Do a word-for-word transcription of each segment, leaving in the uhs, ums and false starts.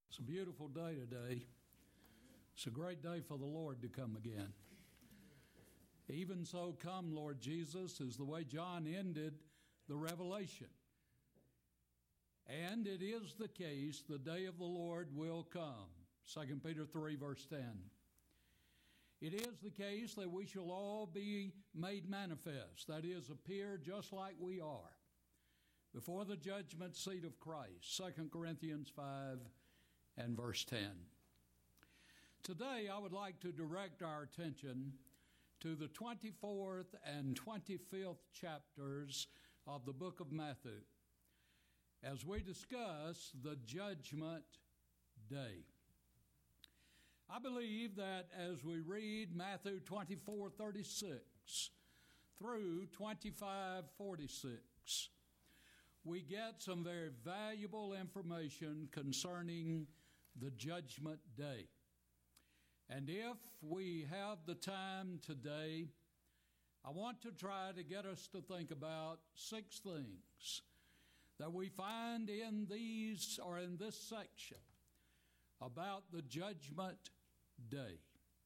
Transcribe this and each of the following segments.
It's a beautiful day today. It's a great day for the Lord to come again. Even so, come, Lord Jesus, is the way John ended the Revelation. And it is the case, the day of the Lord will come. Second Peter three, verse ten. It is the case that we shall all be made manifest, that is, appear just like we are, before the judgment seat of Christ. Second Corinthians five and verse ten. Today I would like to direct our attention to the twenty-fourth and twenty-fifth chapters of the book of Matthew as we discuss the judgment day. I believe that as we read Matthew twenty-four thirty-six through twenty-five forty-six, we get some very valuable information concerning the judgment day. And if we have the time today, I want to try to get us to think about six things that we find in these or in this section about the judgment day.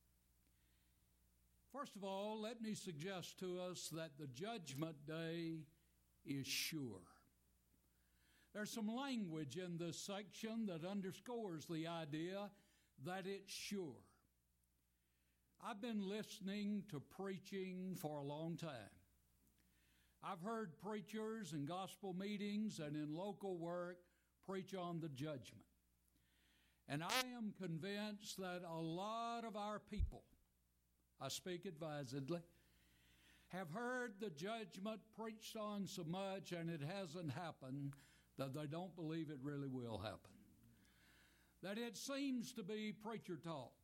First of all, let me suggest to us that the judgment day is sure. There's some language in this section that underscores the idea that it's sure. I've been listening to preaching for a long time. I've heard preachers in gospel meetings and in local work preach on the judgment. And I am convinced that a lot of our people, I speak advisedly, have heard the judgment preached on so much and it hasn't happened that they don't believe it really will happen. That it seems to be preacher talk.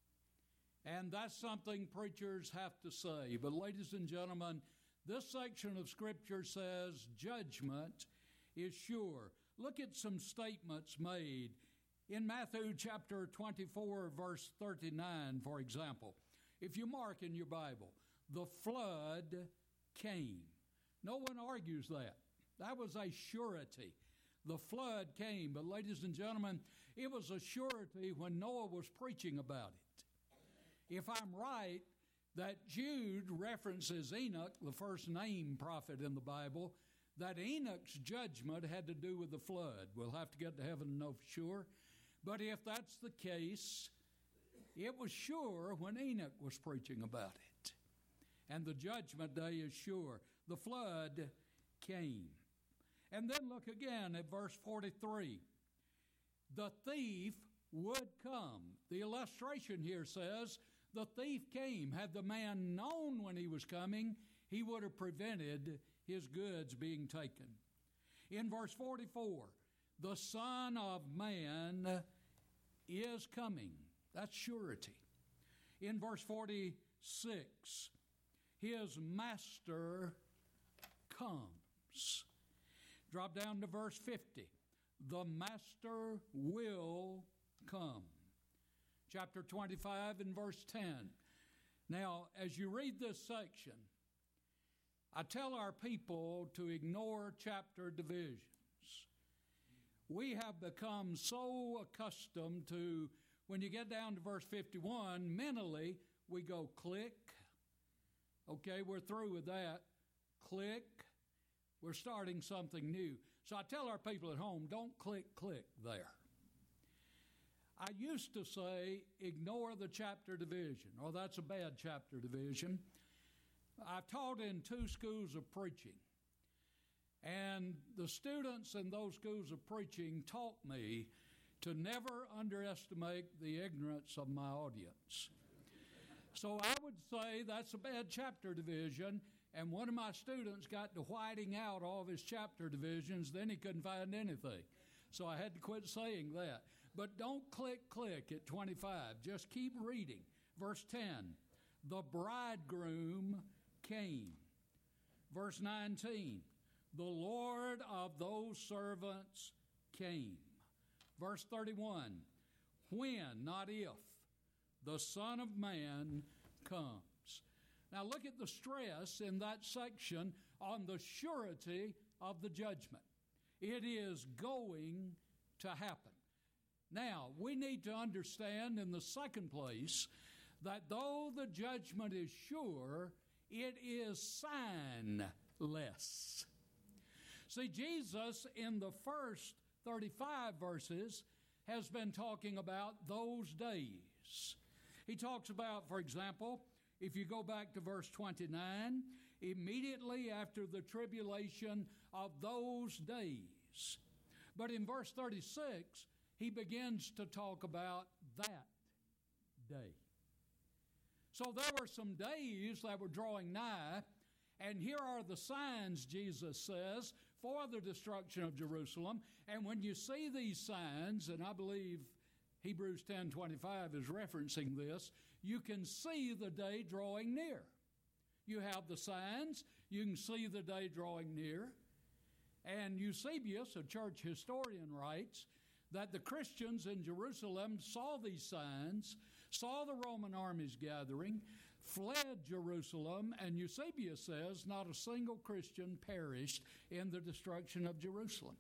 And that's something preachers have to say. But ladies and gentlemen, this section of Scripture says judgment is sure. Look at some statements made in Matthew chapter twenty-four, verse thirty-nine, for example. If you mark in your Bible, the flood came. No one argues that. That was a surety. The flood came. But ladies and gentlemen, it was a surety when Noah was preaching about it. If I'm right, that Jude references Enoch, the first named prophet in the Bible, that Enoch's judgment had to do with the flood. We'll have to get to heaven to know for sure. But if that's the case, it was sure when Enoch was preaching about it. And the judgment day is sure. The flood came. And then look again at verse forty-three. The thief would come. The illustration here says the thief came. Had the man known when he was coming, he would have prevented his goods being taken. In verse forty-four, the Son of Man is coming. That's surety. In verse forty-six, his master comes. Drop down to verse fifty. The master will come. Chapter twenty-five and verse ten. Now, as you read this section, I tell our people to ignore chapter divisions. We have become so accustomed to, when you get down to verse fifty-one, mentally we go click. Okay, we're through with that. Click. We're starting something new. So I tell our people at home, don't click, click there. I used to say, ignore the chapter division, or that's a bad chapter division. I've taught in two schools of preaching. And the students in those schools of preaching taught me to never underestimate the ignorance of my audience. So I would say that's a bad chapter division, and one of my students got to whiting out all of his chapter divisions, then he couldn't find anything. So I had to quit saying that. But don't click, click at twenty-five. Just keep reading. Verse ten, the bridegroom came. Verse nineteen, the Lord of those servants came. Verse thirty-one, when, not if, the Son of Man comes. Now look at the stress in that section on the surety of the judgment. It is going to happen. Now, we need to understand in the second place that though the judgment is sure, it is signless. See, Jesus in the first thirty-five verses has been talking about those days. He talks about, for example, if you go back to verse twenty-nine, immediately after the tribulation of those days. But in verse thirty-six, he begins to talk about that day. So there were some days that were drawing nigh, and here are the signs, Jesus says, for the destruction of Jerusalem. And when you see these signs, and I believe Hebrews ten twenty-five is referencing this, you can see the day drawing near. You have the signs, you can see the day drawing near. And Eusebius, a church historian, writes that the Christians in Jerusalem saw these signs, saw the Roman armies gathering, fled Jerusalem, and Eusebius says not a single Christian perished in the destruction of Jerusalem.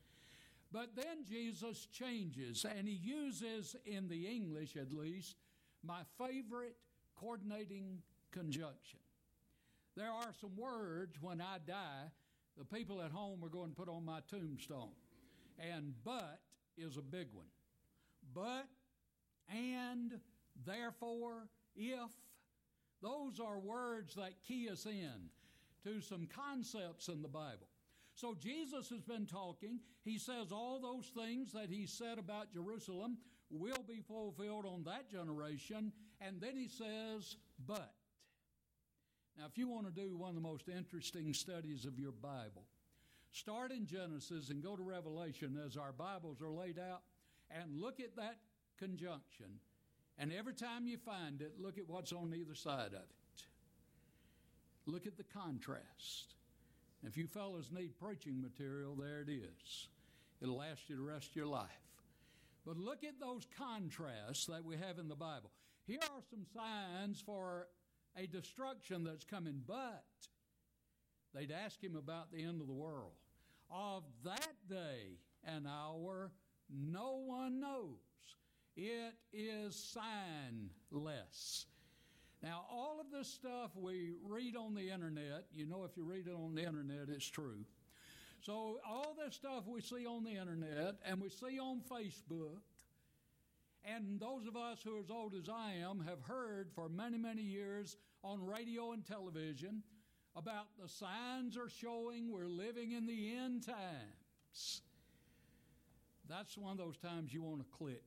But then Jesus changes, and he uses, in the English at least, my favorite coordinating conjunction. There are some words when I die, the people at home are going to put on my tombstone. And but is a big one. But, and, therefore, if, those are words that key us in to some concepts in the Bible. So Jesus has been talking. He says all those things that he said about Jerusalem will be fulfilled on that generation. And then he says, but. Now, if you want to do one of the most interesting studies of your Bible, start in Genesis and go to Revelation as our Bibles are laid out and look at that conjunction. And every time you find it, look at what's on either side of it. Look at the contrast. If you fellows need preaching material, there it is. It'll last you the rest of your life. But look at those contrasts that we have in the Bible. Here are some signs for a destruction that's coming, but they'd ask him about the end of the world. Of that day and hour, no one knows. It is signless. Now, all of this stuff we read on the internet, you know, if you read it on the internet, it's true. So all this stuff we see on the internet and we see on Facebook, and those of us who are as old as I am have heard for many, many years on radio and television about the signs are showing we're living in the end times. That's one of those times you want to click.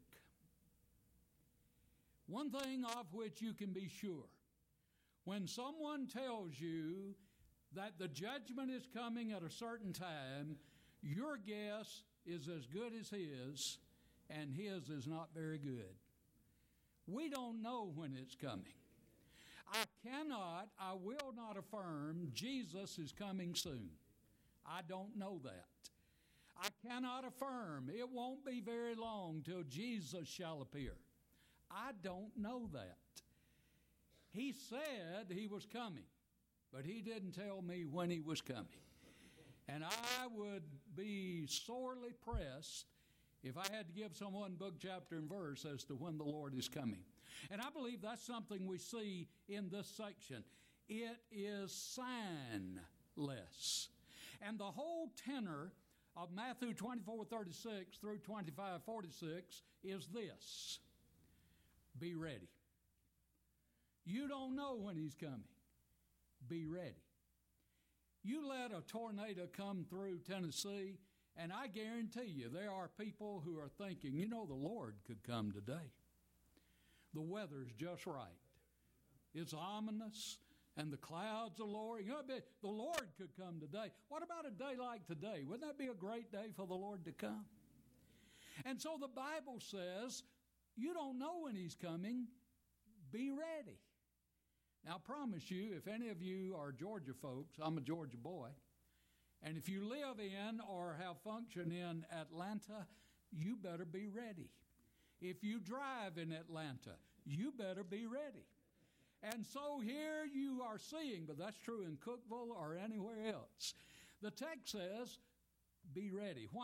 One thing of which you can be sure, when someone tells you that the judgment is coming at a certain time, your guess is as good as his, and his is not very good. We don't know when it's coming. I cannot, I will not affirm Jesus is coming soon. I don't know that. I cannot affirm it won't be very long till Jesus shall appear. I don't know that. He said he was coming, but he didn't tell me when he was coming. And I would be sorely pressed if I had to give someone book, chapter, and verse as to when the Lord is coming. And I believe that's something we see in this section. It is signless. And the whole tenor of Matthew twenty-four thirty-six through twenty-five forty-six is this: be ready. You don't know when he's coming. Be ready. You let a tornado come through Tennessee, and I guarantee you there are people who are thinking, you know, the Lord could come today. The weather's just right. It's ominous, and the clouds are lowering. You know, the Lord could come today. What about a day like today? Wouldn't that be a great day for the Lord to come? And so the Bible says, you don't know when he's coming. Be ready. Now, I promise you, if any of you are Georgia folks, I'm a Georgia boy, and if you live in or have function in Atlanta, you better be ready. If you drive in Atlanta, you better be ready. And so here you are seeing, but that's true in Cookeville or anywhere else. The text says, be ready. Why?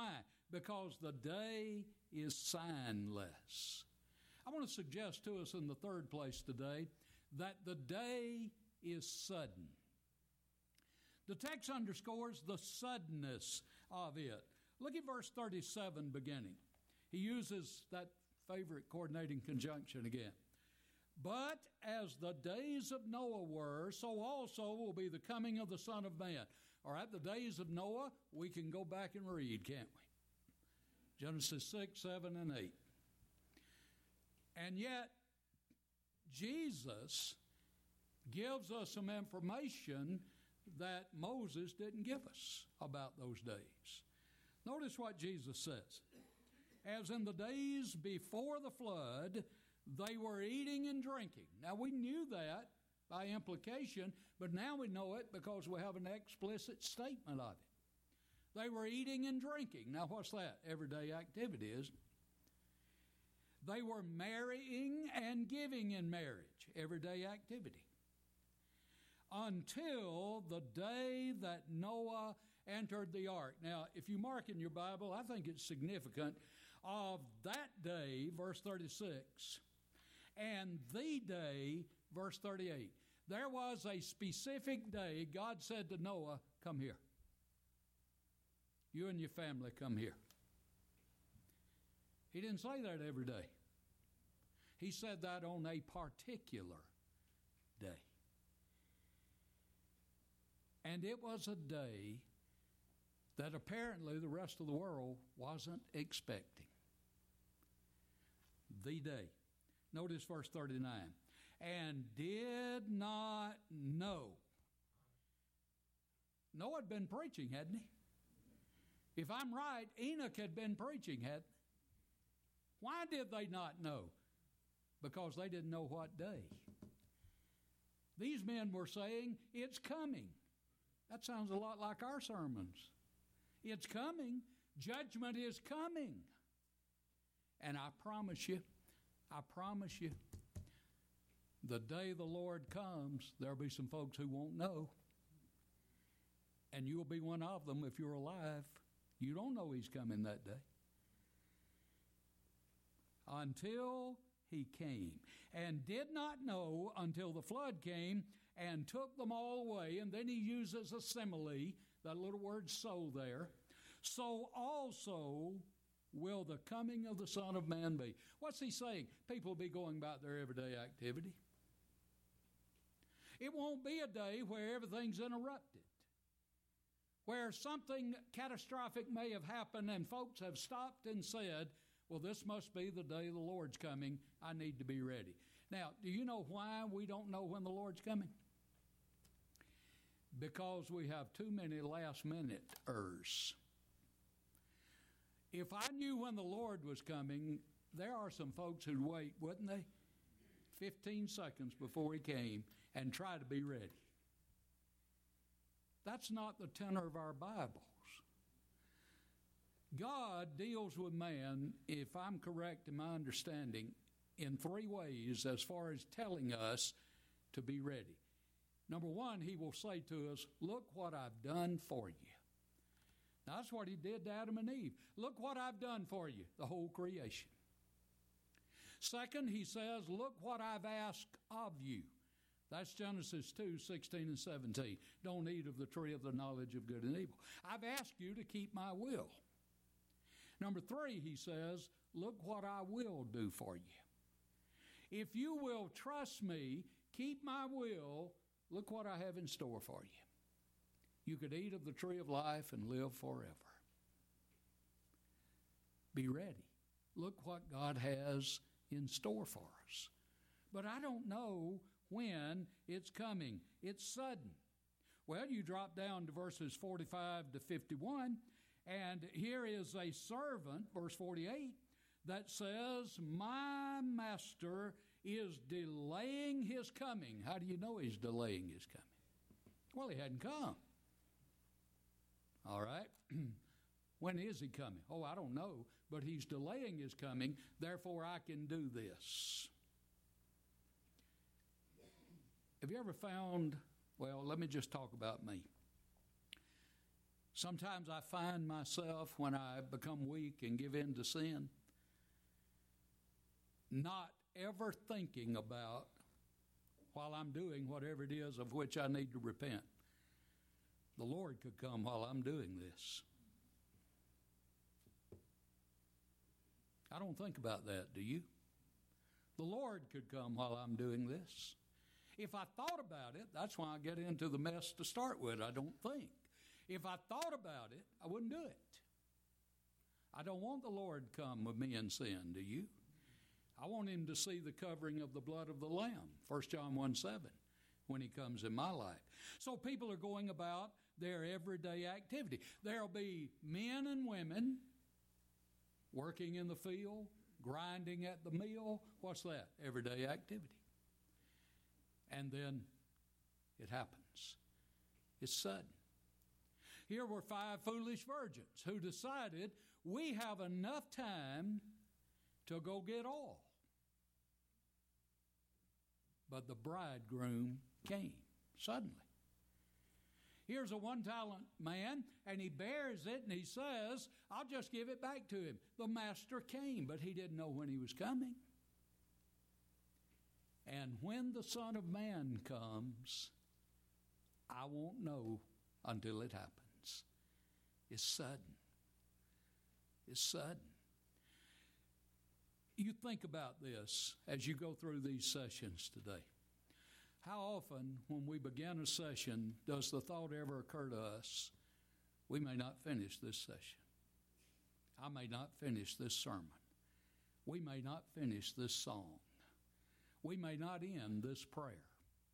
because the day is signless. I want to suggest to us in the third place today that the day is sudden. The text underscores the suddenness of it. Look at verse thirty-seven beginning. He uses that favorite coordinating conjunction again. But as the days of Noah were, so also will be the coming of the Son of Man. All right, the days of Noah, we can go back and read, can't we? Genesis six, seven, and eight. And yet, Jesus gives us some information that Moses didn't give us about those days. Notice what Jesus says. As in the days before the flood, they were eating and drinking. Now, we knew that by implication, but now we know it because we have an explicit statement of it. They were eating and drinking. Now, what's that? Everyday activity, isn't it? They were marrying and giving in marriage. Everyday activity. Until the day that Noah entered the ark. Now, if you mark in your Bible, I think it's significant of that day, verse thirty-six, and the day, verse thirty-eight. There was a specific day God said to Noah, come here. You and your family come here. He didn't say that every day. He said that on a particular day. And it was a day that apparently the rest of the world wasn't expecting. The day. Notice verse thirty-nine. And did not know. Noah had been preaching, hadn't he? If I'm right, Enoch had been preaching, hadn't he? Why did they not know? Because they didn't know what day. These men were saying, it's coming. That sounds a lot like our sermons. It's coming. Judgment is coming. And I promise you, I promise you, the day the Lord comes, there'll be some folks who won't know. And you'll be one of them if you're alive. You don't know he's coming that day. Until he came. And did not know until the flood came and took them all away. And then he uses a simile, that little word so there. So also will the coming of the Son of Man be. What's he saying? People will be going about their everyday activity. It won't be a day where everything's interrupted, where something catastrophic may have happened and folks have stopped and said, well, this must be the day the Lord's coming. I need to be ready. Now, do you know why we don't know when the Lord's coming? Because we have too many last-minute-ers. If I knew when the Lord was coming, there are some folks who'd wait, wouldn't they? fifteen seconds before he came and try to be ready. That's not the tenor of our Bibles. God deals with man, if I'm correct in my understanding, in three ways as far as telling us to be ready. Number one, he will say to us, look what I've done for you. Now, that's what he did to Adam and Eve. Look what I've done for you, the whole creation. Second, he says, look what I've asked of you. That's Genesis two, sixteen and seventeen. Don't eat of the tree of the knowledge of good and evil. I've asked you to keep my will. Number three, he says, look what I will do for you. If you will trust me, keep my will, look what I have in store for you. You could eat of the tree of life and live forever. Be ready. Look what God has in store for us. But I don't know when it's coming. It's sudden. Well, you drop down to verses forty-five to fifty-one, and here is a servant, verse forty-eight, that says, my master is delaying his coming. How do you know he's delaying his coming? Well, he hadn't come. All right. When is he coming? Oh, I don't know, but he's delaying his coming, therefore I can do this. Have you ever found, well, let me just talk about me. Sometimes I find myself, when I become weak and give in to sin, not ever thinking about, while I'm doing whatever it is of which I need to repent, the Lord could come while I'm doing this. I don't think about that, do you? The Lord could come while I'm doing this. If I thought about it, that's why I get into the mess to start with. I don't think. If I thought about it, I wouldn't do it. I don't want the Lord to come with me in sin, do you? I want him to see the covering of the blood of the Lamb, First John one seven, when he comes in my life. So people are going about their everyday activity. There'll be men and women working in the field, grinding at the mill. What's that? Everyday activity. And then it happens. It's sudden. Here were five foolish virgins who decided we have enough time to go get oil. But the bridegroom came suddenly. Here's a one-talent man, and he bears it, and he says, I'll just give it back to him. The master came, but he didn't know when he was coming. And when the Son of Man comes, I won't know until it happens. It's sudden. It's sudden. You think about this as you go through these sessions today. How often when we begin a session does the thought ever occur to us, we may not finish this session. I may not finish this sermon. We may not finish this song. We may not end this prayer.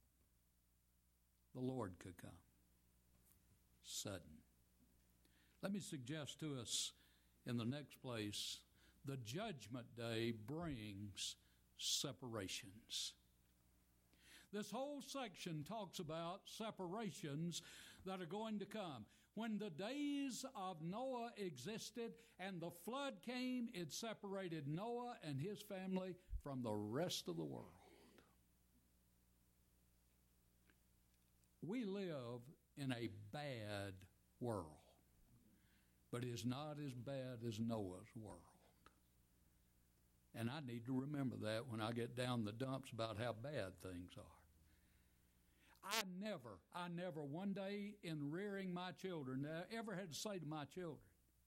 The Lord could come. Sudden. Let me suggest to us in the next place, the judgment day brings separations. This whole section talks about separations that are going to come. When the days of Noah existed and the flood came, it separated Noah and his family from the rest of the world. We live in a bad world, but it is not as bad as Noah's world. And I need to remember that when I get down the dumps about how bad things are. I never, I never one day in rearing my children ever had to say to my children,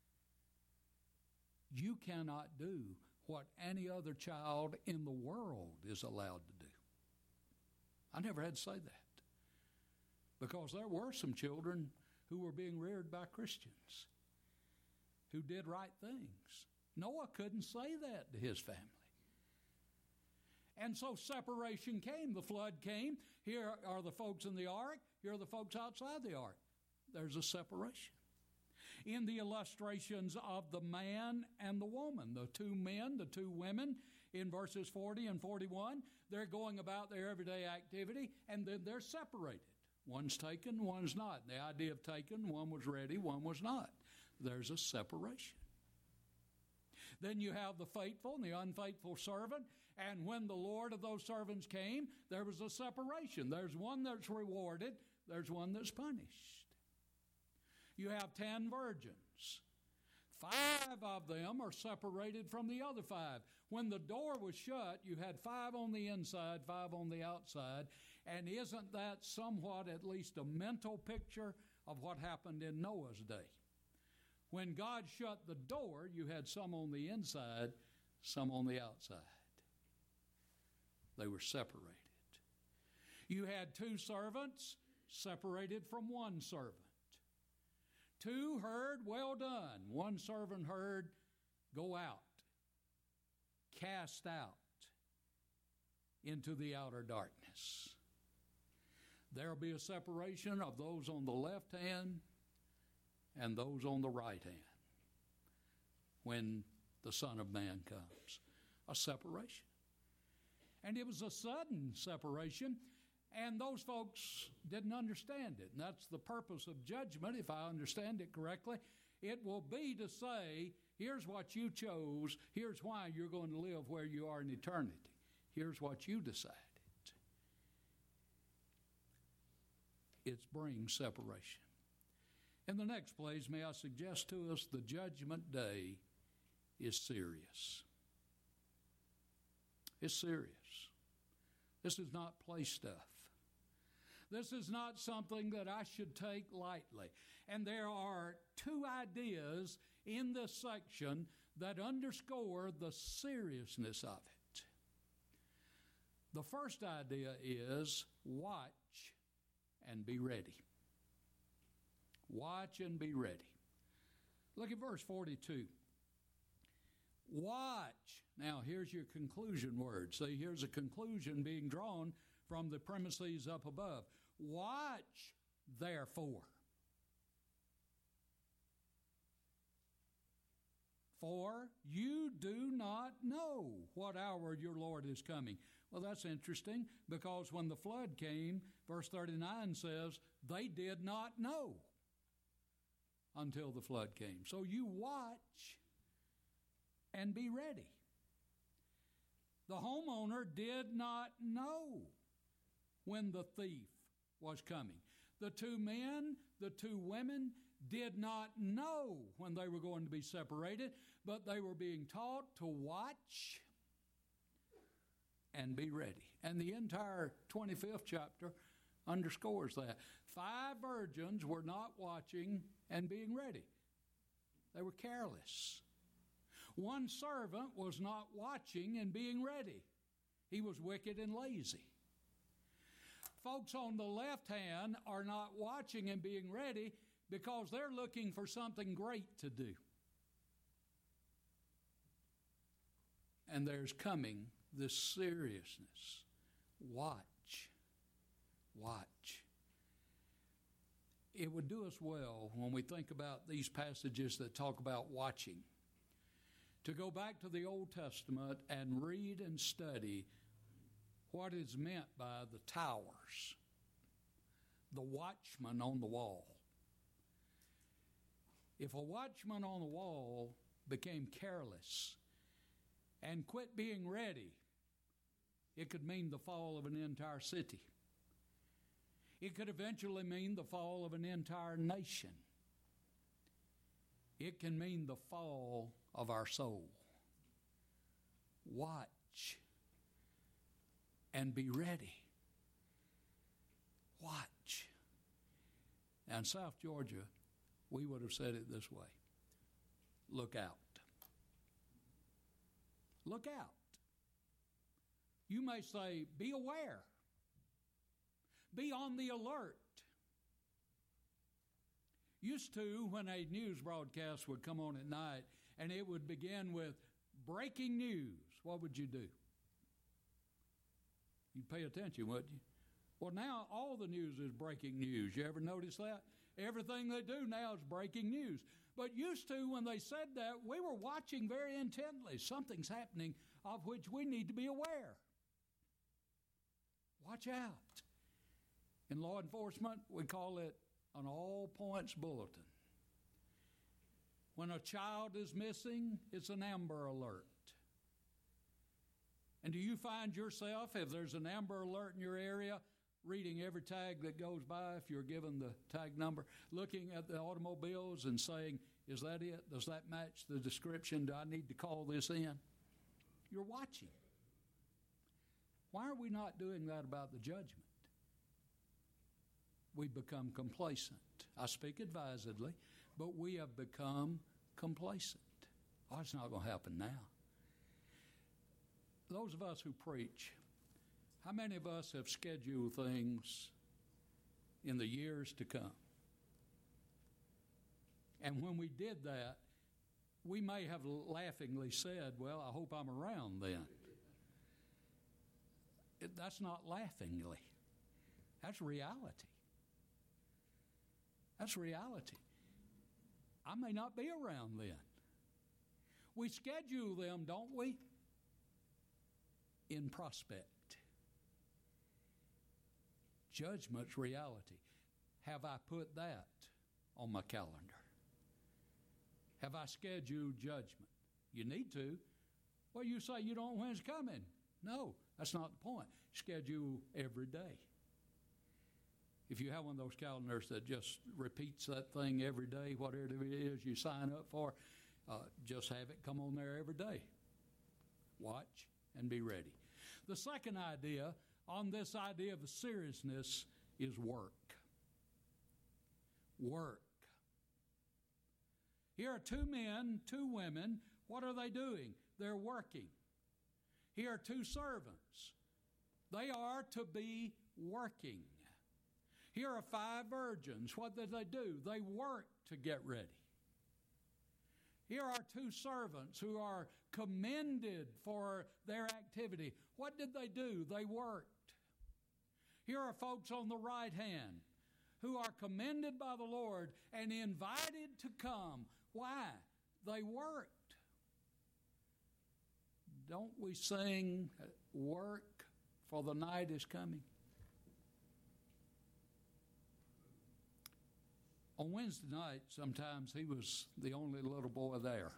you cannot do what any other child in the world is allowed to do. I never had to say that. Because there were some children who were being reared by Christians who did right things. Noah couldn't say that to his family. And so separation came. The flood came. Here are the folks in the ark. Here are the folks outside the ark. There's a separation. In the illustrations of the man and the woman, the two men, the two women, in verses forty and forty-one, they're going about their everyday activity, and then they're separated. One's taken, one's not. The idea of taken, one was ready, one was not. There's a separation. Then you have the faithful and the unfaithful servant, and when the Lord of those servants came, there was a separation. There's one that's rewarded, there's one that's punished. You have ten virgins. Five of them are separated from the other five. When the door was shut, you had five on the inside, five on the outside. And isn't that somewhat at least a mental picture of what happened in Noah's day? When God shut the door, you had some on the inside, some on the outside. They were separated. You had two servants separated from one servant. Two heard, well done. One servant heard, go out, cast out into the outer darkness. There will be a separation of those on the left hand and those on the right hand when the Son of Man comes. A separation. And it was a sudden separation, and those folks didn't understand it. And that's the purpose of judgment, if I understand it correctly. It will be to say, here's what you chose, here's why you're going to live where you are in eternity. Here's what you decided. It brings separation. In the next place, may I suggest to us the judgment day is serious. It's serious. This is not play stuff. This is not something that I should take lightly. And there are two ideas in this section that underscore the seriousness of it. The first idea is watch and be ready. Watch and be ready. Look at verse forty-two. Watch. Now, here's your conclusion word. See, here's a conclusion being drawn from the premises up above. Watch, therefore. For you do not know what hour your Lord is coming. Well, that's interesting, because when the flood came, verse thirty-nine says, they did not know until the flood came. So you watch and be ready. The homeowner did not know when the thief was coming. The two men, the two women did not know when they were going to be separated, but they were being taught to watch and be ready. And the entire twenty-fifth chapter underscores that. Five virgins were not watching and being ready. They were careless. One servant was not watching and being ready. He was wicked and lazy. Folks on the left hand are not watching and being ready because they're looking for something great to do. And there's coming this seriousness. Watch. Watch. It would do us well when we think about these passages that talk about watching to go back to the Old Testament and read and study what is meant by the towers, the watchman on the wall. If a watchman on the wall became careless and quit being ready, it could mean the fall of an entire city. It could eventually mean the fall of an entire nation. It can mean the fall of our soul. Watch and be ready. Watch. Now in South Georgia, we would have said it this way. Look out. Look out. You may say, be aware. Be on the alert. Used to, when a news broadcast would come on at night and it would begin with breaking news, what would you do? You'd pay attention, wouldn't you? Well, now all the news is breaking news. You ever notice that? Everything they do now is breaking news. But used to, when they said that, we were watching very intently. Something's happening of which we need to be aware. Watch out. In law enforcement, we call it an all-points bulletin. When a child is missing, it's an Amber Alert. And do you find yourself, if there's an Amber Alert in your area, reading every tag that goes by, if you're given the tag number, looking at the automobiles and saying, is that it? Does that match the description? Do I need to call this in? You're watching. Why are we not doing that about the judgment? We become complacent. I speak advisedly, but we have become complacent. Oh, it's not going to happen now. Those of us who preach, how many of us have scheduled things in the years to come? And when we did that, we may have laughingly said, well, I hope I'm around then. It, that's not laughingly. That's reality. That's reality. I may not be around then. We schedule them, don't we? In prospect. Judgment's reality. Have I put that on my calendar? Have I scheduled judgment? You need to. Well, you say you don't know when it's coming. No, that's not the point. Schedule every day. If you have one of those calendars that just repeats that thing every day, whatever it is you sign up for, uh, just have it come on there every day. Watch and be ready. The second idea on this idea of seriousness is work. Work. Here are two men, two women. What are they doing? They're working. Here are two servants. They are to be working. Here are five virgins. What did they do? They worked to get ready. Here are two servants who are commended for their activity. What did they do? They worked. Here are folks on the right hand who are commended by the Lord and invited to come. Why? They worked. Don't we sing, work, for the night is coming? On Wednesday night, sometimes he was the only little boy there.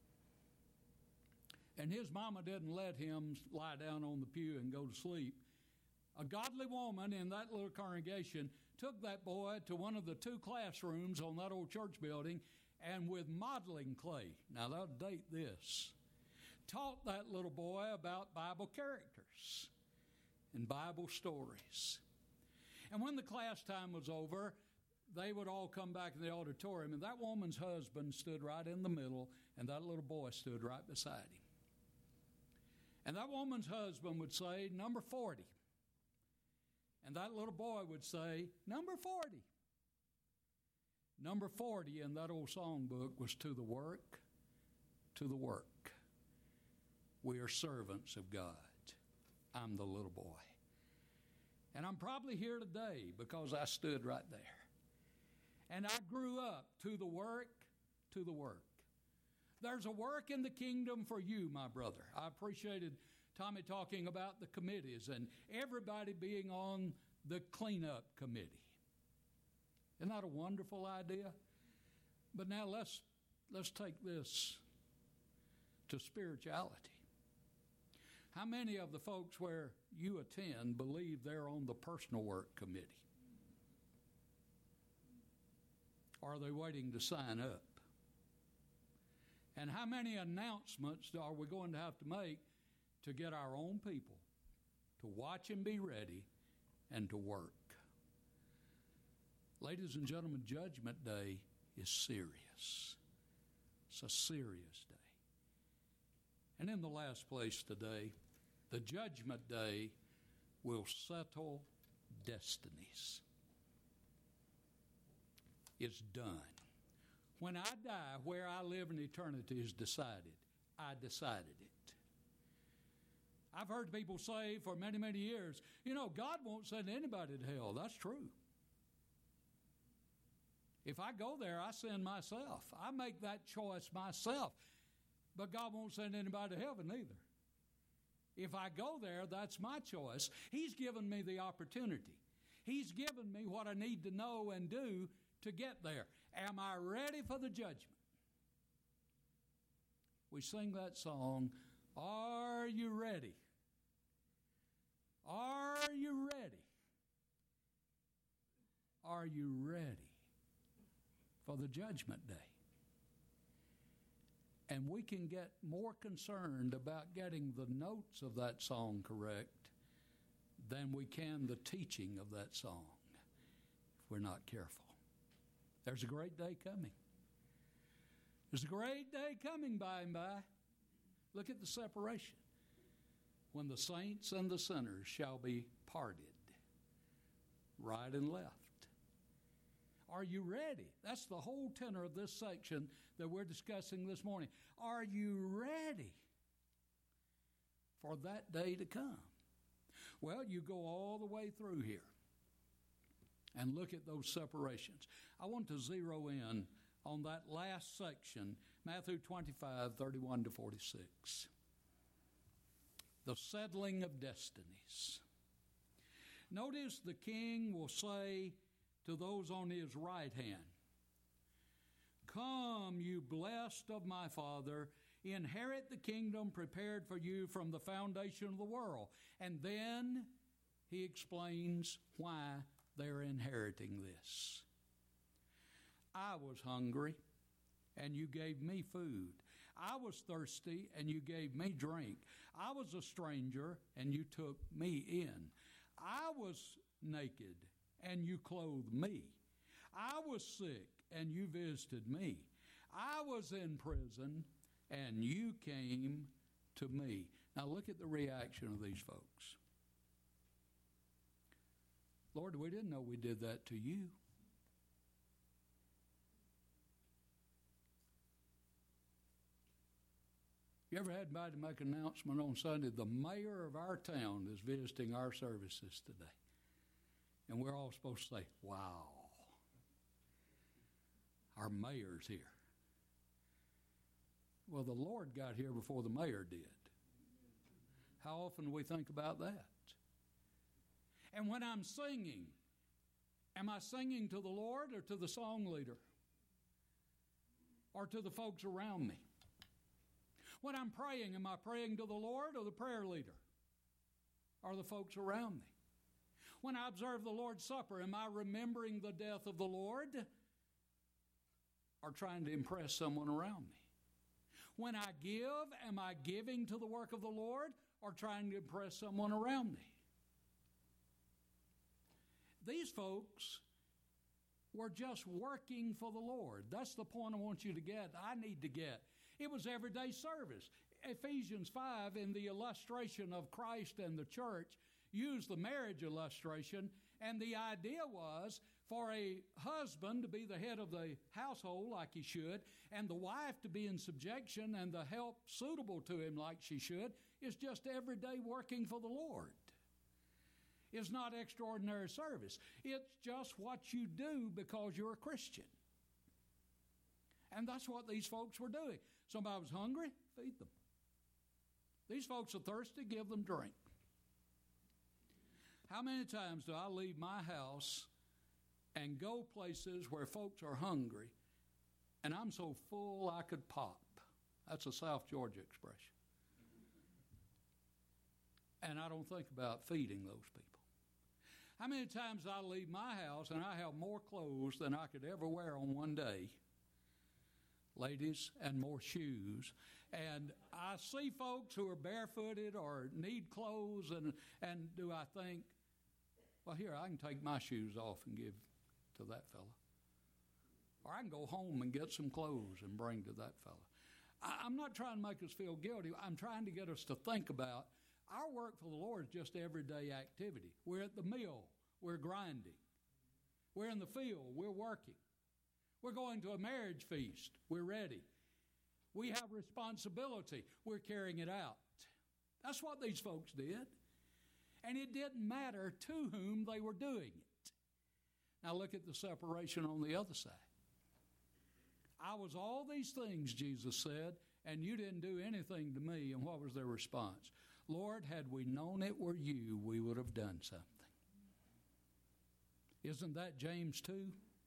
And his mama didn't let him lie down on the pew and go to sleep. A godly woman in that little congregation took that boy to one of the two classrooms on that old church building, and with modeling clay, now that'll date this, taught that little boy about Bible characters and Bible stories. And when the class time was over, they would all come back in the auditorium, and that woman's husband stood right in the middle, and that little boy stood right beside him. And that woman's husband would say, number forty. And that little boy would say, number forty. Number forty in that old songbook was to the work, to the work. We are servants of God. I'm the little boy. And I'm probably here today because I stood right there. And I grew up to the work, to the work. There's a work in the kingdom for you, my brother. I appreciated Tommy talking about the committees and everybody being on the cleanup committee. Isn't that a wonderful idea? But now let's let's take this to spirituality. How many of the folks where you attend believe they're on the personal work committee? Or are they waiting to sign up? And how many announcements are we going to have to make to get our own people to watch and be ready and to work? Ladies and gentlemen, Judgment Day is serious. It's a serious day. And in the last place today, the Judgment Day will settle destinies. It's done. When I die, where I live in eternity is decided. I decided it. I've heard people say for many, many years, you know, God won't send anybody to hell. That's true. If I go there, I send myself. I make that choice myself. But God won't send anybody to heaven either. If I go there, that's my choice. He's given me the opportunity. He's given me what I need to know and do to get there. Am I ready for the judgment? We sing that song, Are You Ready? Are you ready? Are you ready for the judgment day? And we can get more concerned about getting the notes of that song correct than we can the teaching of that song if we're not careful. There's a great day coming. There's a great day coming by and by. Look at the separation. When the saints and the sinners shall be parted, right and left. Are you ready? That's the whole tenor of this section that we're discussing this morning. Are you ready for that day to come? Well, you go all the way through here and look at those separations. I want to zero in on that last section, Matthew twenty-five, thirty-one to forty-six. The settling of destinies. Notice the king will say to those on his right hand, Come, you blessed of my Father, inherit the kingdom prepared for you from the foundation of the world. And then he explains why they're inheriting this. I was hungry, and you gave me food. I was thirsty, and you gave me drink. I was a stranger, and you took me in. I was naked, and you clothed me. I was sick, and you visited me. I was in prison, and you came to me. Now look at the reaction of these folks. Lord, we didn't know we did that to you. You ever had anybody make an announcement on Sunday, the mayor of our town is visiting our services today? And we're all supposed to say, wow, our mayor's here. Well, the Lord got here before the mayor did. How often do we think about that? And when I'm singing, am I singing to the Lord or to the song leader? Or to the folks around me? When I'm praying, am I praying to the Lord or the prayer leader? Or the folks around me? When I observe the Lord's Supper, am I remembering the death of the Lord? Or trying to impress someone around me? When I give, am I giving to the work of the Lord or trying to impress someone around me? These folks were just working for the Lord. That's the point I want you to get, I need to get. It was everyday service. Ephesians five, in the illustration of Christ and the church, used the marriage illustration, and the idea was for a husband to be the head of the household like he should, and the wife to be in subjection and the help suitable to him like she should, is just everyday working for the Lord. It's not extraordinary service. It's just what you do because you're a Christian. And that's what these folks were doing. Somebody was hungry, feed them. These folks are thirsty, give them drink. How many times do I leave my house and go places where folks are hungry, and I'm so full I could pop? That's a South Georgia expression. And I don't think about feeding those people. How many times I leave my house and I have more clothes than I could ever wear on one day, ladies, and more shoes, and I see folks who are barefooted or need clothes, and, and do I think, well, here, I can take my shoes off and give to that fella. Or I can go home and get some clothes and bring to that fella. I, I'm not trying to make us feel guilty. I'm trying to get us to think about our work for the Lord is just everyday activity. We're at the mill. We're grinding. We're in the field. We're working. We're going to a marriage feast. We're ready. We have responsibility. We're carrying it out. That's what these folks did. And it didn't matter to whom they were doing it. Now look at the separation on the other side. I was all these things, Jesus said, and you didn't do anything to me. And what was their response? Lord, had we known it were you, we would have done something. Isn't that James two?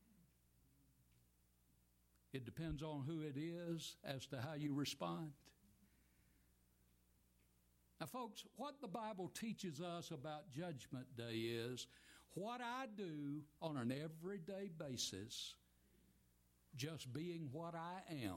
It depends on who it is as to how you respond. Now, folks, what the Bible teaches us about Judgment Day is what I do on an everyday basis, just being what I am,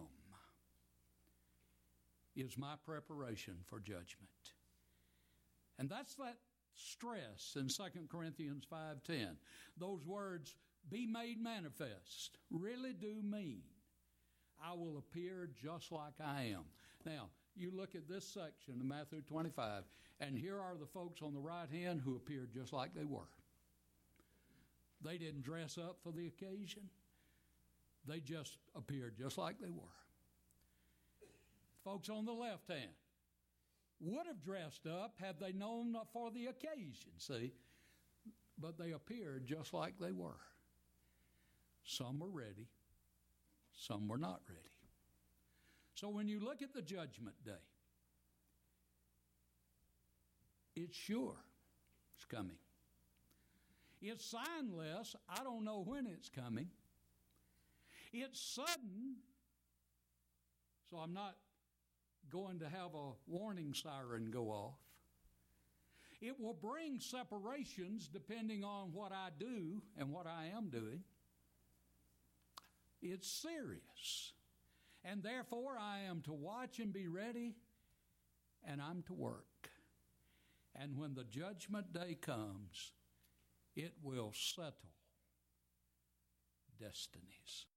is my preparation for judgment. And that's that stress in Second Corinthians five ten. Those words, be made manifest, really do mean I will appear just like I am. Now, you look at this section of Matthew twenty-five, and here are the folks on the right hand who appeared just like they were. They didn't dress up for the occasion. They just appeared just like they were. Folks on the left hand would have dressed up had they known for the occasion, see? But they appeared just like they were. Some were ready. Some were not ready. So when you look at the Judgment Day, it's sure it's coming. It's signless. I don't know when it's coming. It's sudden, so I'm not going to have a warning siren go off. It will bring separations depending on what I do and what I am doing. It's serious. And therefore, I am to watch and be ready, and I'm to work. And when the judgment day comes, it will settle destinies.